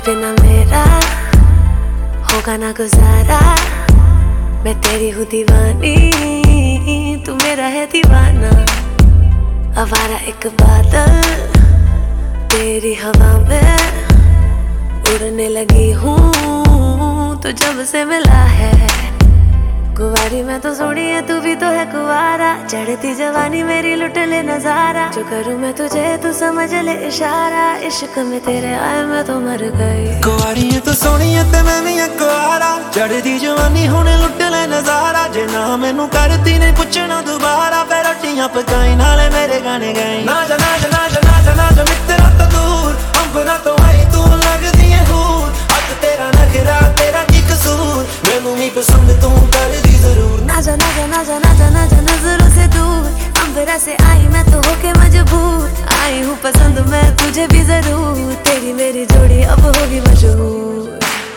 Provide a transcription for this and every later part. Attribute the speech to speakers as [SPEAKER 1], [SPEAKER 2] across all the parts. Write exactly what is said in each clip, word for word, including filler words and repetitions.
[SPEAKER 1] बिना मेरा होगा ना गुजारा। मैं तेरी हूँ दीवानी, तू मेरा है दीवाना। आवारा एक बादल तेरी हवा में उड़ने लगी हूँ, तो जब से मिला है। कुंवारी मैं तो सोनी है, तू भी तो है कुंवारा। चढ़ती जवानी मेरी लुट ले नजारा। जो करूँ मैं तुझे तू समझ ले इशारा। इश्क में तेरे आए मैं तो मर गई।
[SPEAKER 2] कुंवारी है तो सोनी है ते मैं भी कुंवारा। चढ़ती जवानी होने लुट ले नजारा। जे ना मैनू करती ने पुछना दोबारा, फिर रोटियां पकाई नाले मेरे गाने गाई। ना जा ना जा ना जा ना जा ना जा मित्रा तो दूर, अंबरा तो आई तू लगदी है हूर। हक तेरा नखरा तेरा की कसूर, मैनू ही पसंद तू कर दी जरूर।
[SPEAKER 1] ना जा ना जा ना जा ना जा ना जा नजरों से दूर, अंबरा से आई मैं तो होके मजबूर। आई हूँ पसंद मैं तुझे भी जरूर, तेरी मेरी जोड़ी अब होगी मशहूर।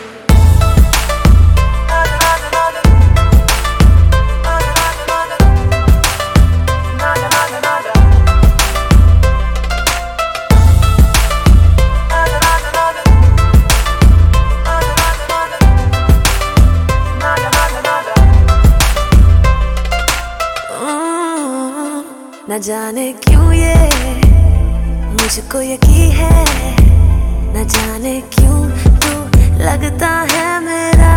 [SPEAKER 1] न जाने क्यों ये मुझको यकीन है, न जाने क्यों तू लगता है मेरा।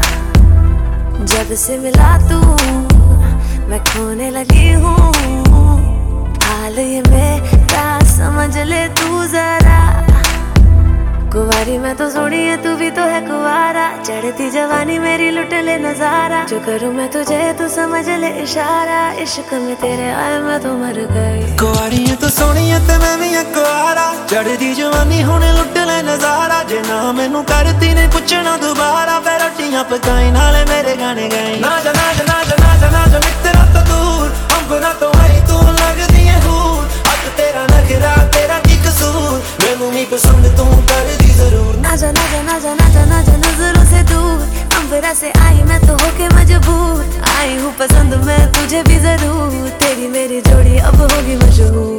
[SPEAKER 1] जब से मिला तू मैं खोने लगी हूँ, हाल ये मेरा समझ ले तू जरा। कुंवारी मैं तो सोनी है, तू भी तो है कुंवारा। चढ़ती जवानी मेरी लुट ले नजारा। जो करूँ मैं तुझे तू समझ ले इशारा। इश्क में तेरे आए मैं तो मर गई।
[SPEAKER 2] कुंवारी है तो सोनी है ते मैं भी कुंवारा। चढ़ती जवानी होने लुट ले नजारा। जे ना मैनू करती ने पुछना दोबारा, फिर रोटियां पकाई नाले मेरे गाने गाई। ना जा ना जा ना जा ना जा ना जा मित्रा तो दूर, अंबरा तो आई तू लगदी है हूर। हक तेरा नखरा तेरा की कसूर, मैनू ही पसंद तू कर दी जरूर।
[SPEAKER 1] ना जा ना जा ना जा ना जा ना जा नजरों से दूर, अंबरा से आई मैं तो होके मजबूर। आई हूँ पसंद मैं तुझे भी जरूर, तेरी मेरी जोड़ी अब होगी मशहूर।